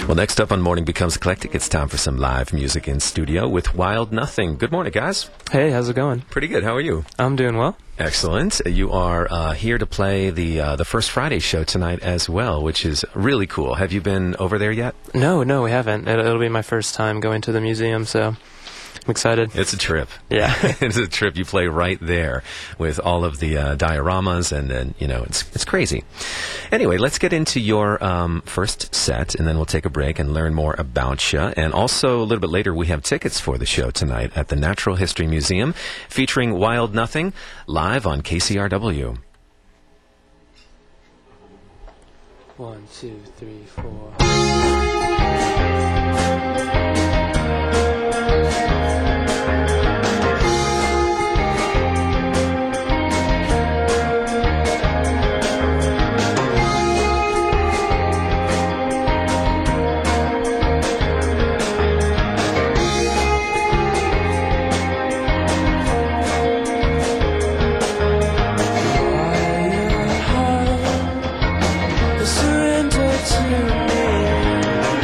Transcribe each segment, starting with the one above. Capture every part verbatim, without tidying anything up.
Well, next up on Morning Becomes Eclectic, it's time for some live music in studio with Wild Nothing. Good morning, guys. Hey, how's it going? Pretty good. How are you? I'm doing well. Excellent. You are uh, here to play the uh, the First Friday show tonight as well, which is really cool. Have you been over there yet? No, no, we haven't. It, it'll be my first time going to the museum, so I'm excited. It's a trip. Yeah. It's a trip. You play right there with all of the uh, dioramas, and then, you know, it's it's crazy. Anyway, let's get into your um, first set, and then we'll take a break and learn more about you. And also, a little bit later, we have tickets for the show tonight at the Natural History Museum, featuring Wild Nothing, live on K C R W. One, two, three, four. Surrender to me.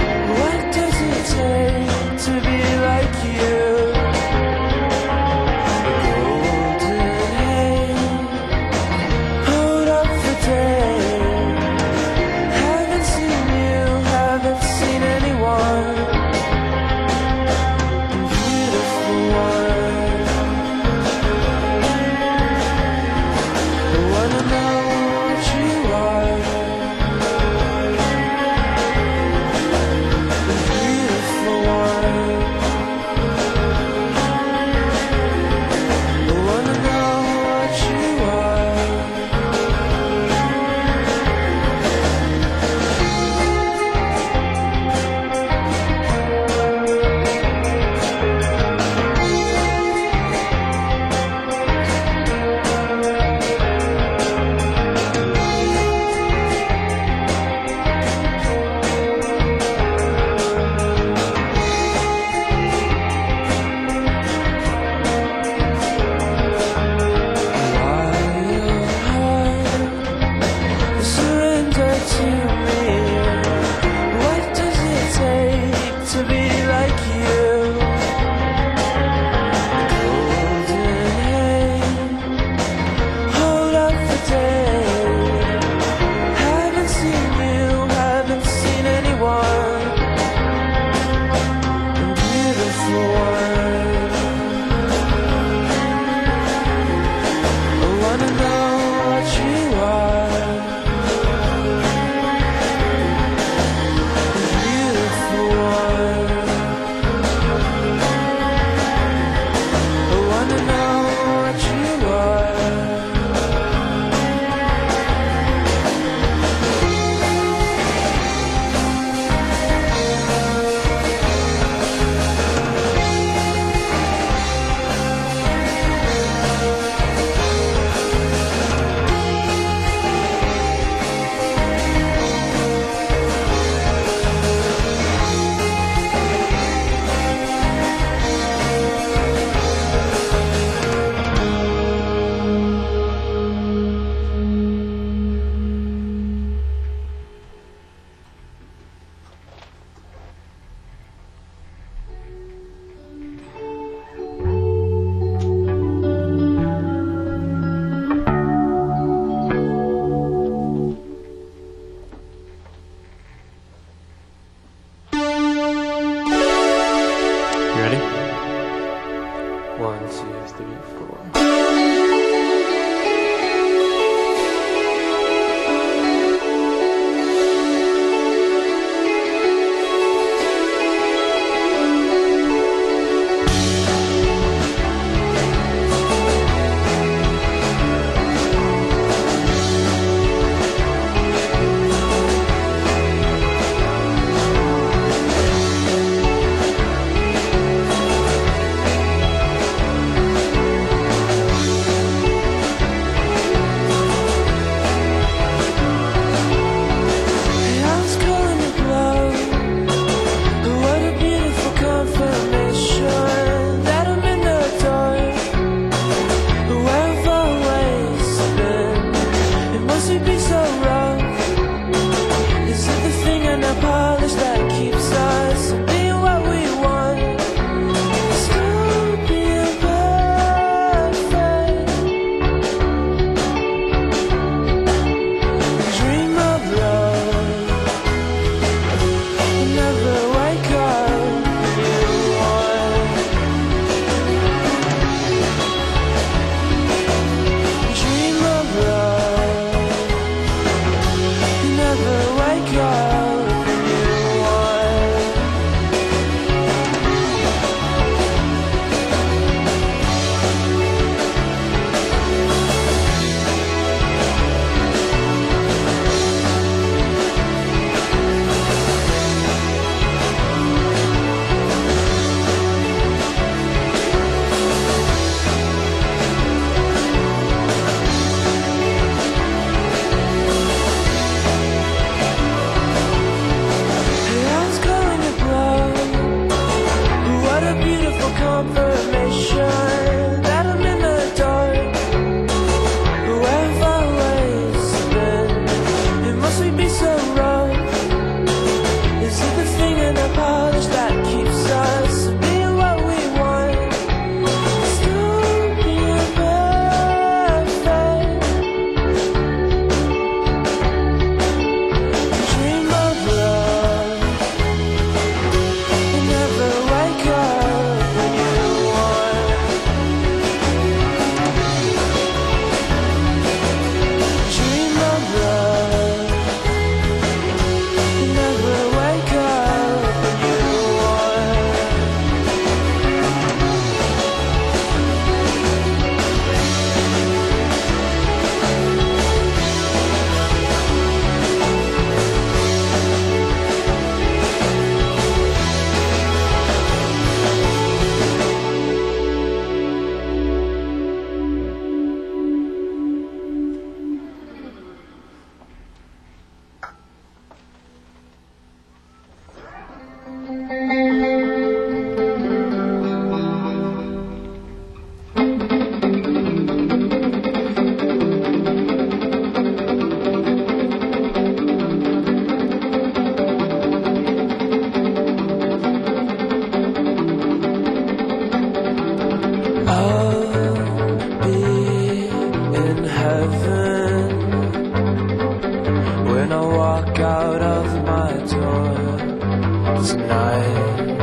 tonight.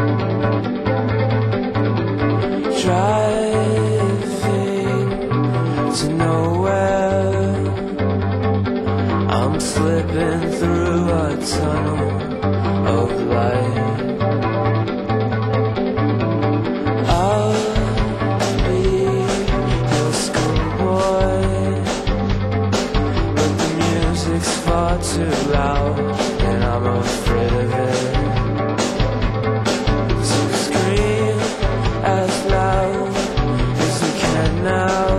Driving to nowhere, I'm slipping through a tunnel of light. I'll be your schoolboy, but the music's far too loud, and I'm afraid of it. So scream as loud as we can now,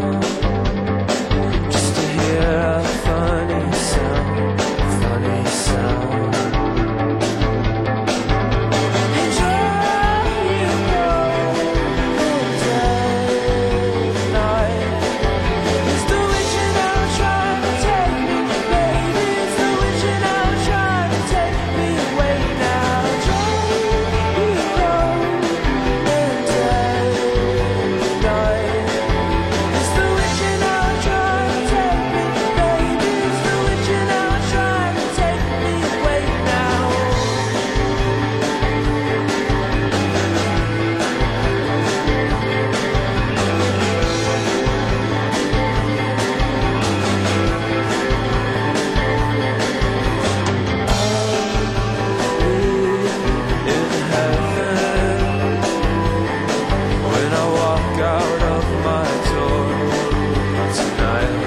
just to hear a funny sound, funny sound. And drive you home in dead night. It's the witching hour trying to take me, baby. It's the witching hour trying to take me away now. Drive you home in dead night. It's the witching hour trying to take me, baby. It's the witching hour trying to take me away now. In heaven, when I walk out of my door tonight,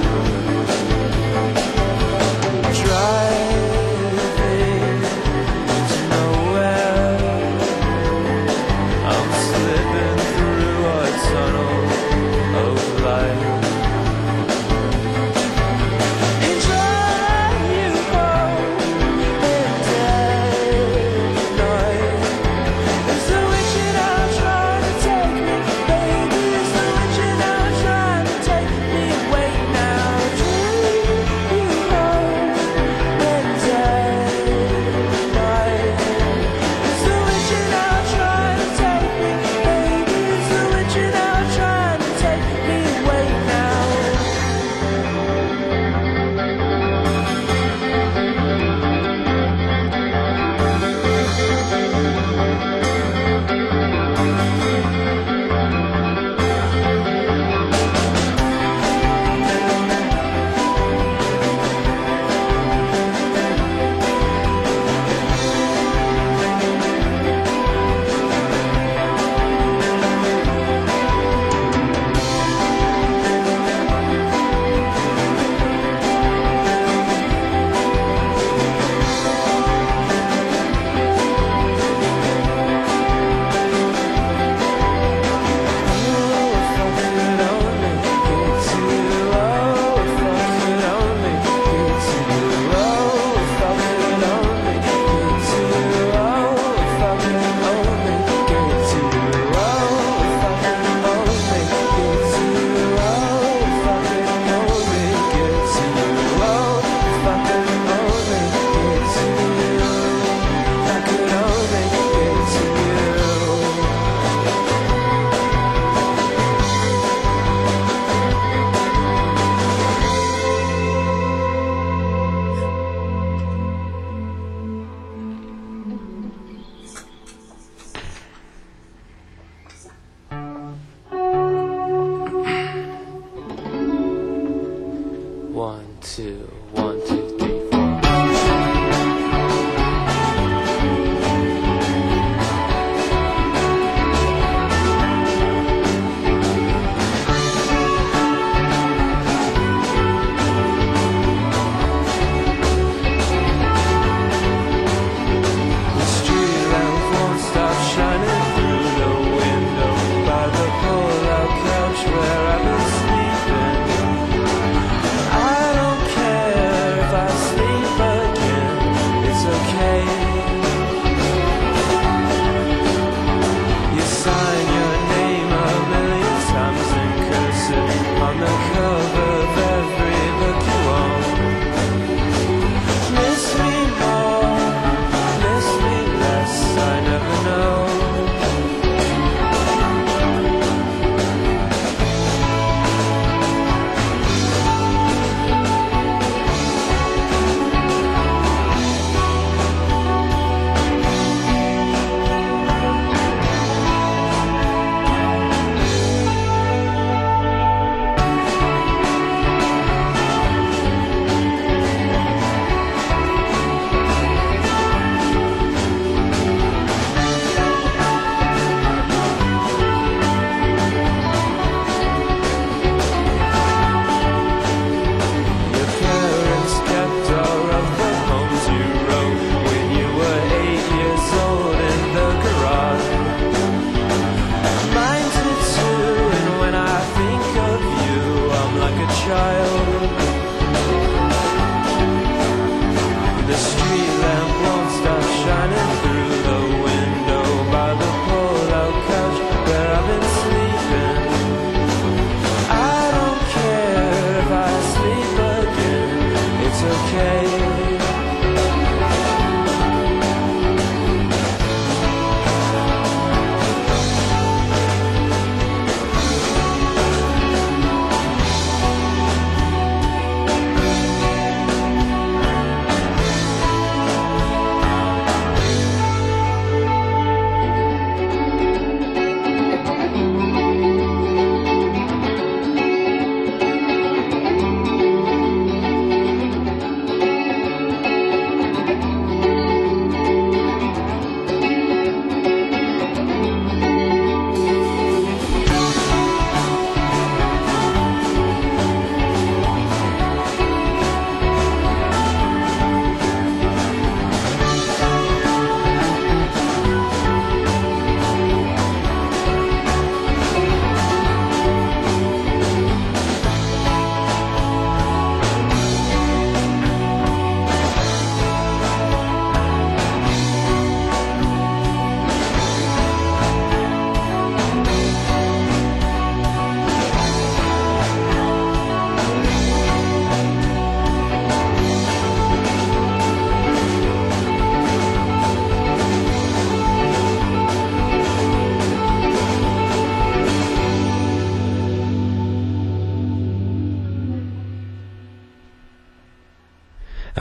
driving to nowhere, I'm slipping through a tunnel of light. And drive you home in dead night. It's the witching hour trying to take me, baby. It's the witching hour trying to take me away now. Drive you home in dead night. It's the witching hour trying to take me, baby. It's the witching hour trying to take me away now. One, two, one, two, three, four. The street lamp won't stop shining through the window by the pull-out couch where I've been sleeping. I don't care if I sleep again, it's okay. You sign your name a million times in cursive on the cover of every book you own. Miss me more, miss me less, I never know.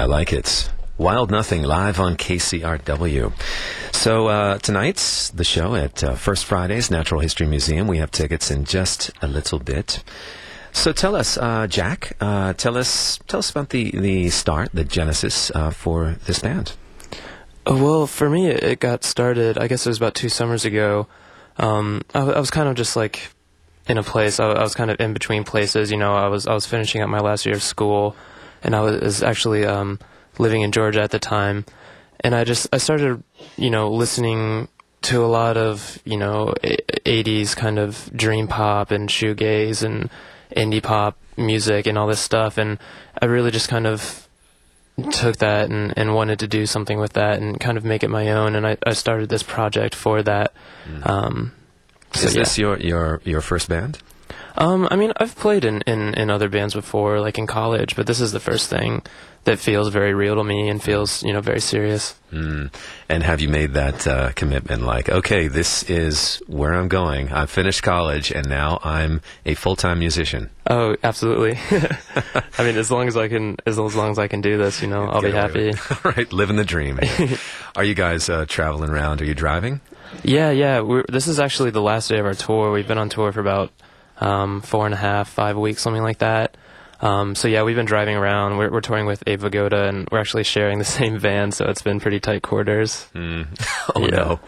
I like it. Wild Nothing live on K C R W. So uh, tonight's the show at uh, First Fridays Natural History Museum. We have tickets in just a little bit. So tell us, uh, Jack, uh, tell us tell us about the, the start, the genesis uh, for this band. Uh, Well, for me, it it got started, I guess it was about two summers ago. Um, I, w- I was kind of just like in a place, I, w- I was kind of in between places, you know, I was I was finishing up my last year of school, and I was, was actually um, living in Georgia at the time, and I just, I started, you know, listening to a lot of, you know, e- eighties kind of dream pop and shoegaze and indie pop music and all this stuff, and I really just kind of took that and, and wanted to do something with that and kind of make it my own, and I, I started this project for that. Um, so, Is yeah. this your, your, your first band? Um, I mean, I've played in, in, in other bands before, like in college, but this is the first thing that feels very real to me and feels, you know, very serious. Mm. And have you made that uh, commitment, like, okay, this is where I'm going. I've finished college, and now I'm a full-time musician? Oh, absolutely. I mean, as long as I can, as long as I can do this, you know, I'll be Get away happy. with it. All right, living the dream. Are you guys uh, traveling around? Are you driving? Yeah, yeah. We're, this is actually the last day of our tour. We've been on tour for about um, four and a half, five weeks, something like that. Um, so yeah, we've been driving around. We're, we're touring with Abe Vigoda, and we're actually sharing the same van, so it's been pretty tight quarters. Mm. Oh, Yeah. no.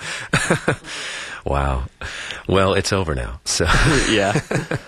Wow. Well, it's over now. So, Yeah.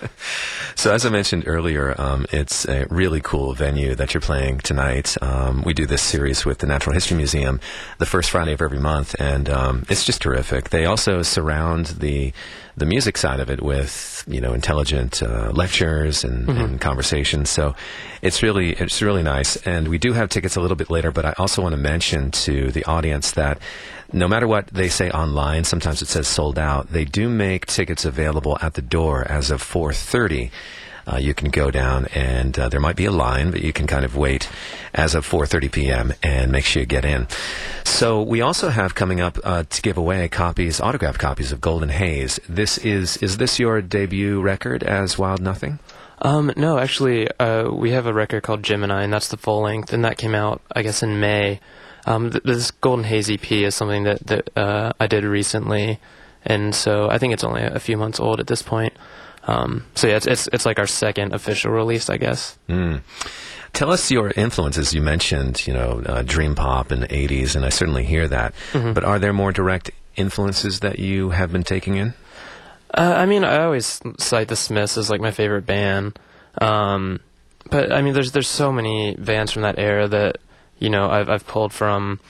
so as I mentioned earlier, um, it's a really cool venue that you're playing tonight. Um, we do this series with the Natural History Museum the first Friday of every month, and um, it's just terrific. They also surround the the music side of it with, you know, intelligent uh, lectures and, and conversations. So it's really it's really nice. And we do have tickets a little bit later, but I also want to mention to the audience that no matter what they say online, sometimes it says sold out. They do make tickets available at the door as of four thirty. Uh, you can go down, and uh, there might be a line, but you can kind of wait as of four thirty p.m. and make sure you get in. So we also have coming up uh, to give away copies, autographed copies of Golden Haze. This is is this your debut record as Wild Nothing? Um, no, actually, uh, we have a record called Gemini, and that's the full length, and that came out, I guess, in May. Um, th- this Golden Haze E P is something that, that uh, I did recently, and so I think it's only a few months old at this point. Um, so yeah, it's, it's it's like our second official release, I guess. Mm. Tell us your influences. You mentioned, you know, uh, dream pop in the eighties, and I certainly hear that. Mhm. But are there more direct influences that you have been taking in? Uh, I mean, I always cite the Smiths as like my favorite band, um, but I mean, there's there's so many bands from that era that, you know, I've I've pulled from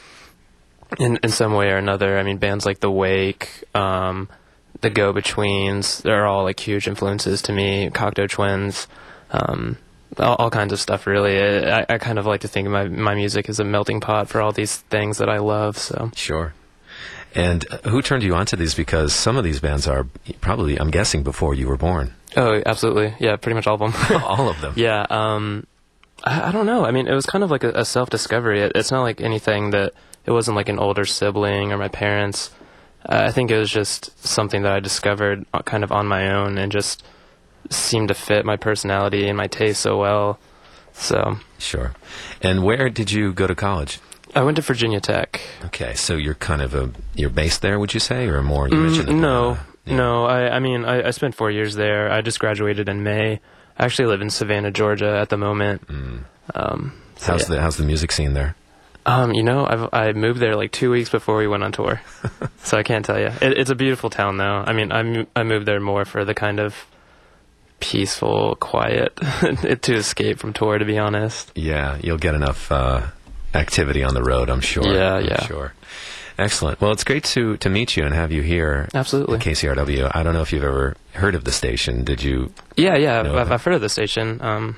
in in some way or another. I mean, bands like The Wake, um, the Go-Betweens, they're all like huge influences to me. Cocteau Twins, um, all, all kinds of stuff. Really, I, I kind of like to think of my my music as a melting pot for all these things that I love. So Sure. And uh, who turned you onto these? Because some of these bands are probably, I'm guessing, before you were born. oh, absolutely, yeah, pretty much all of them. All of them. Yeah, um, I, I don't know. I mean, it was kind of like a, a self-discovery. It, it's not like anything that, it wasn't like an older sibling or my parents. Uh, I think it was just something that I discovered uh, kind of on my own and just seemed to fit my personality and my taste so well. So Sure. And where did you go to college? I went to Virginia Tech. Okay, so you're kind of a, you're based there, would you say, or more? You Mm, mentioned that, no, uh, yeah. no. I, I mean, I, I spent four years there. I just graduated in May. I actually live in Savannah, Georgia at the moment. Mm. Um, so How's yeah. the how's the music scene there? Um, you know, I've, I moved there like two weeks before we went on tour, so I can't tell you. It, it's a beautiful town, though. I mean, I mo- I moved there more for the kind of peaceful, quiet to escape from tour, to be honest. Yeah, you'll get enough uh, activity on the road, I'm sure. Yeah, I'm yeah. sure. Excellent. Well, it's great to to meet you and have you here Absolutely. at K C R W. I don't know if you've ever heard of the station. Did you? Yeah, yeah. know I've, I've, that? I've heard of the station. Um,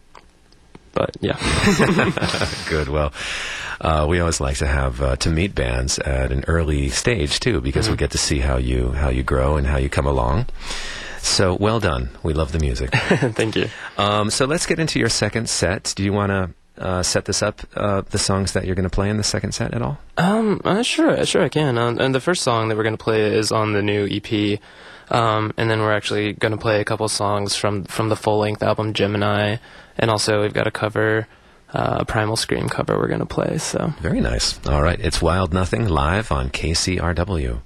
but yeah. Good. Well, uh, we always like to have uh, to meet bands at an early stage too, because we Mhm. get to see how you how you grow and how you come along. So well done. We love the music. Thank you. Um, so let's get into your second set. Do you want to uh, set this up, uh, the songs that you're going to play in the second set at all? Um, uh, sure, sure I can. Um, and the first song that we're going to play is on the new E P. Um, and then we're actually going to play a couple songs from, from the full-length album Gemini. And also we've got a cover uh, Primal Scream cover we're going to play. So Very nice. All right. It's Wild Nothing live on K C R W.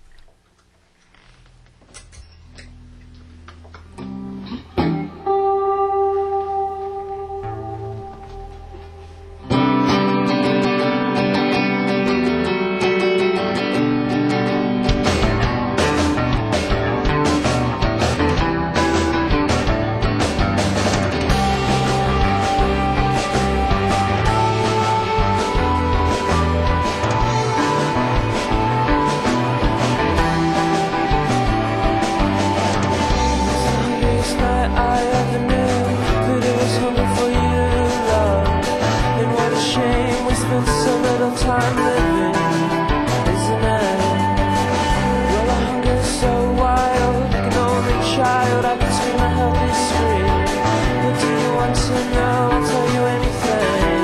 Longest night I ever knew, but it was hungry for you, love. And what a shame we spent so little time living, isn't it? Well, the hunger is so wild, like an only child, I can scream a healthy scream. But do you want to know? I'll tell you anything.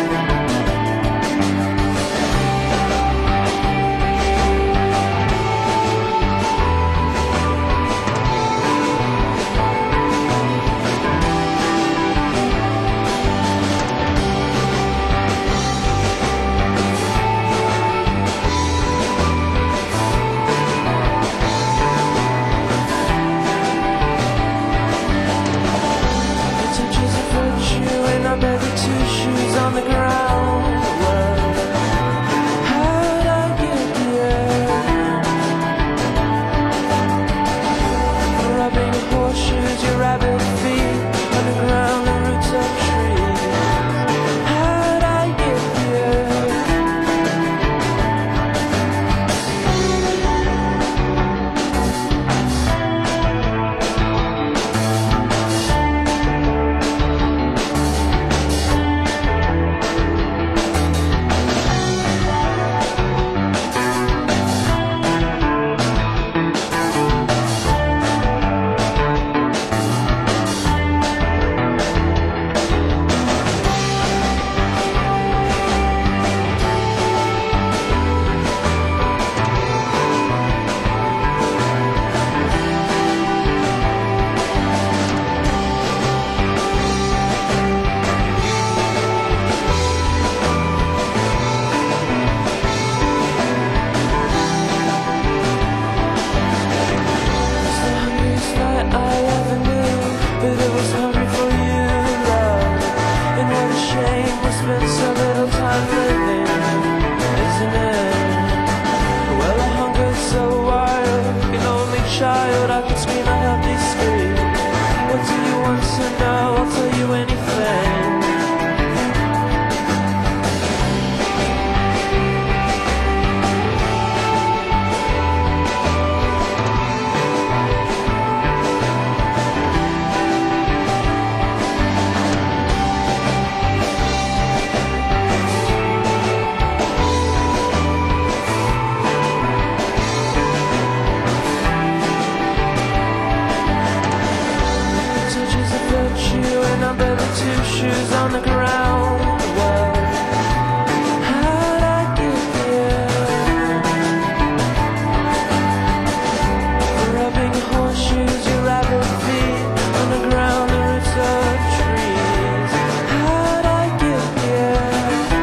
The touches of virtue and I buried two shoes on the ground. Well, how'd I get here? Rubbing horseshoes, your rabbit feet underground, the roots of trees. How'd I get here? It's the hungriest night I ever knew, but it was hungry for you, love. And what a shame we spent so little time living, isn't it? Well, the hunger's so wild, like an only child, I can scream a healthy scream. What do you want to know? I'll tell you anything. Touches of virtue and I buried two shoes on the ground. Well, how'd I get here? Rubbing horseshoes, your rabbit feet underground, the roots of trees. How'd I get here?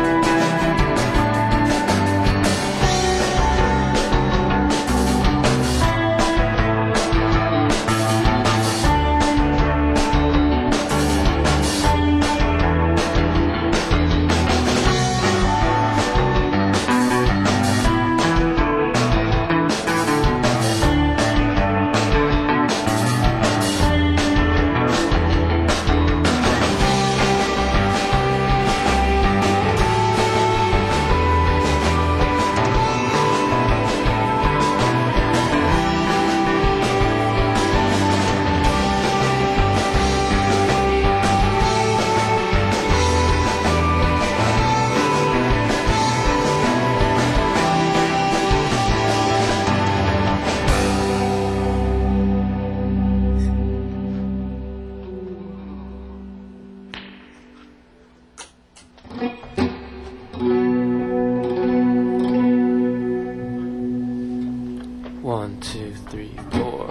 one, two, three, four.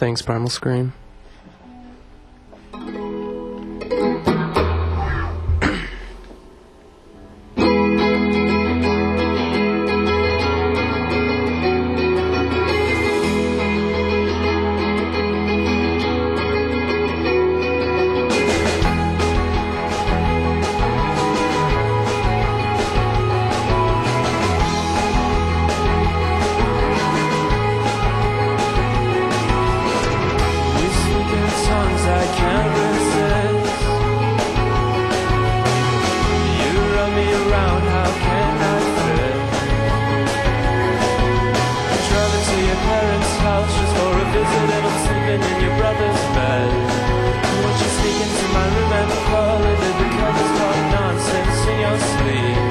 Thanks, Primal Scream. You speak in tongues I can't resist. You run me around, how can I fit? I'm driving to your parents' house just for a visit, and I'm sleeping in your brother's bed. Won't you sneak into my room and crawl under the covers, talk nonsense in your sleep?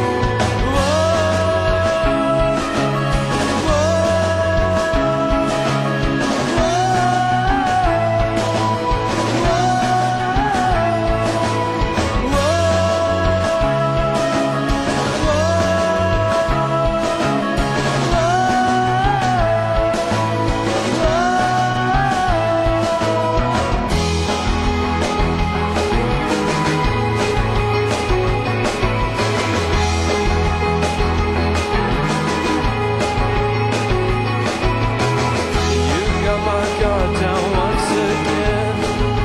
You got my guard down once again.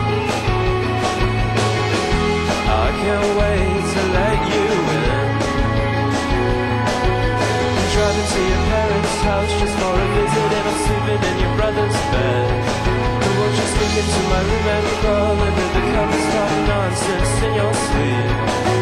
I can't wait to let you in. I'm driving to your parents' house just for a visit, and I'm sleeping in your brother's bed. But won't you sneak into my room and crawl under the covers, talk nonsense in your sleep?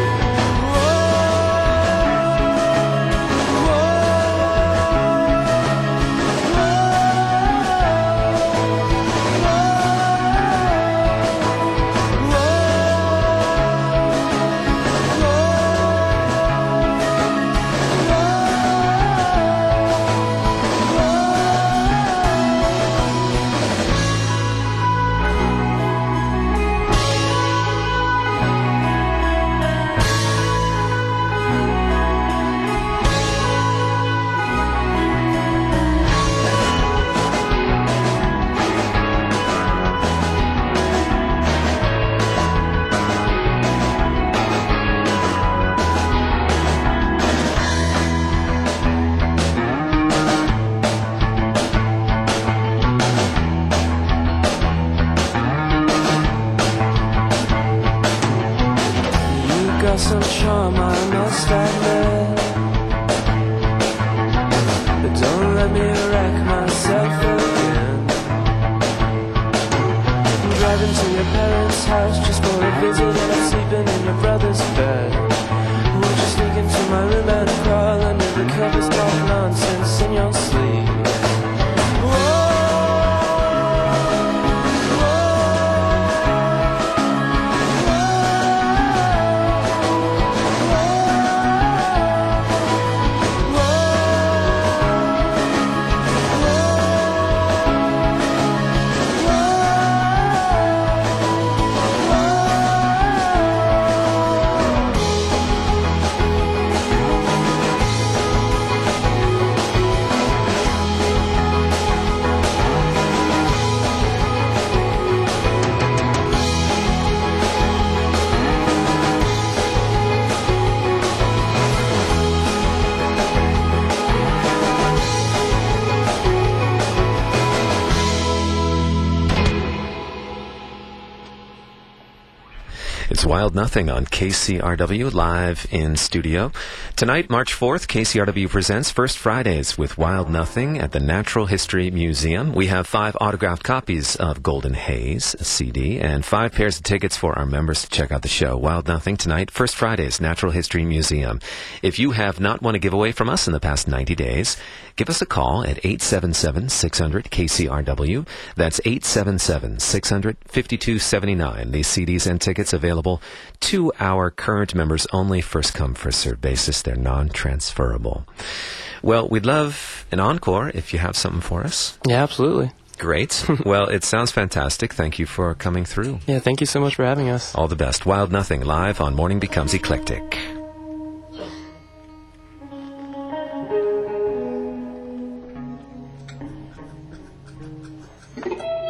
You got some charm, I must admit. But don't let me wreck myself again. I'm driving to your parents' house just for a visit, and I'm sleeping in your brother's bed. Won't you sneak into my room and crawl under the covers, talk nonsense in your sleep? It's Wild Nothing on K C R W, live in studio. Tonight, March fourth, K C R W presents First Fridays with Wild Nothing at the Natural History Museum. We have five autographed copies of Golden Haze, a C D, and five pairs of tickets for our members to check out the show. Wild Nothing tonight, First Fridays, Natural History Museum. If you have not won a giveaway from us in the past ninety days, give us a call at eight seven seven, six hundred, K C R W. That's eight seven seven, six hundred, fifty-two seventy-nine. These C Ds and tickets available to our current members only, first come, first served basis. They're non-transferable. Well, we'd love an encore if you have something for us. Yeah, absolutely. Great. Well, it sounds fantastic. Thank you for coming through. Yeah, thank you so much for having us. All the best. Wild Nothing, live on Morning Becomes Eclectic. Thank you.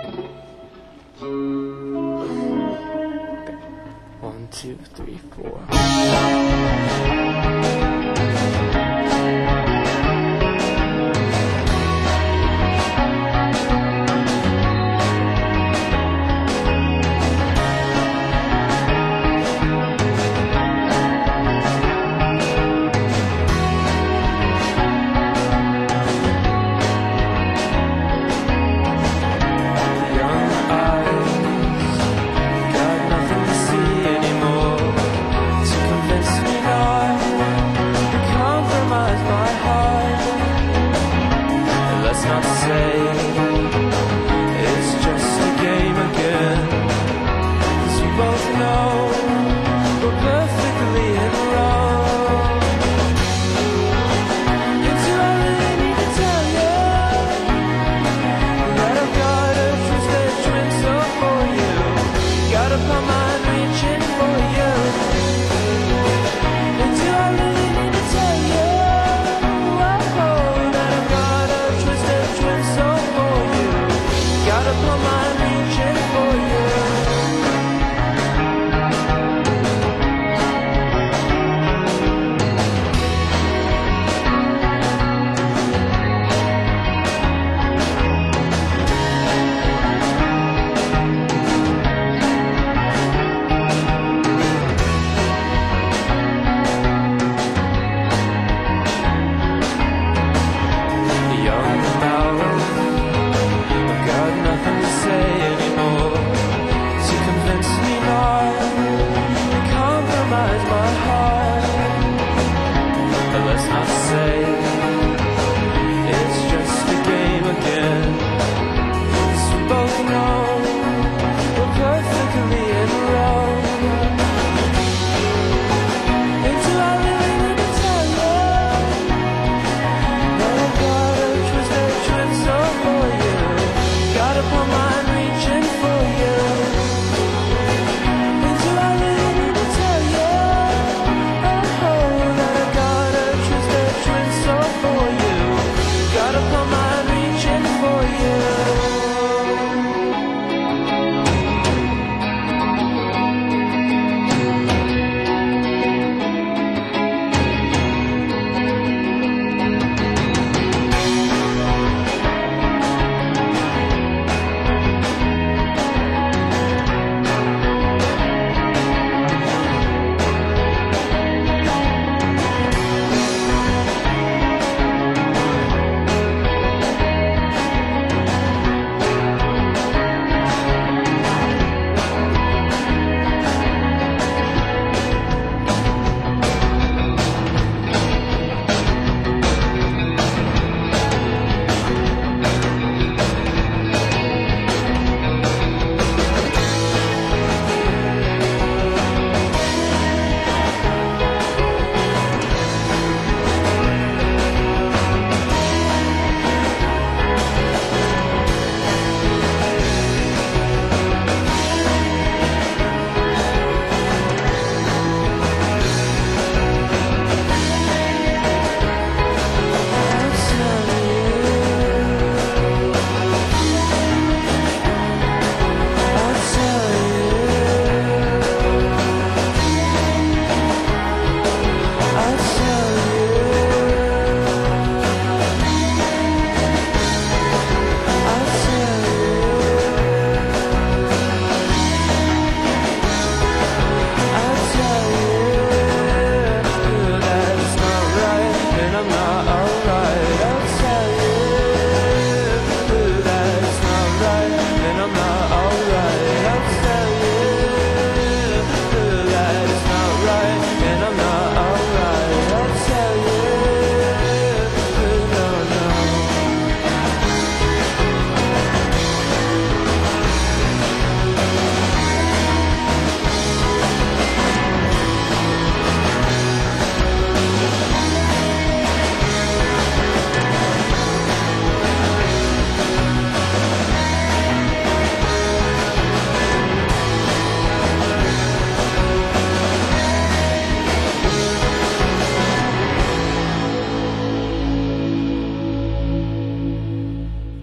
let's not say it's just a game again. 'Cause we both know we're perfectly in the wrong. And so I really need to tell you that I've got a twisted twin soul for you. Got up on mine reaching for you. And do I really need to tell you oh, that I've got a twisted twin soul for you. Got up on mine reaching for you. Young about, I've got nothing to say anymore to convince me not to compromise my heart. But let's not say it's just a game again. 'Cause we both know we're perfectly in the wrong. And do I really need to tell you that I've got a twisted twin soul for you? Got up on my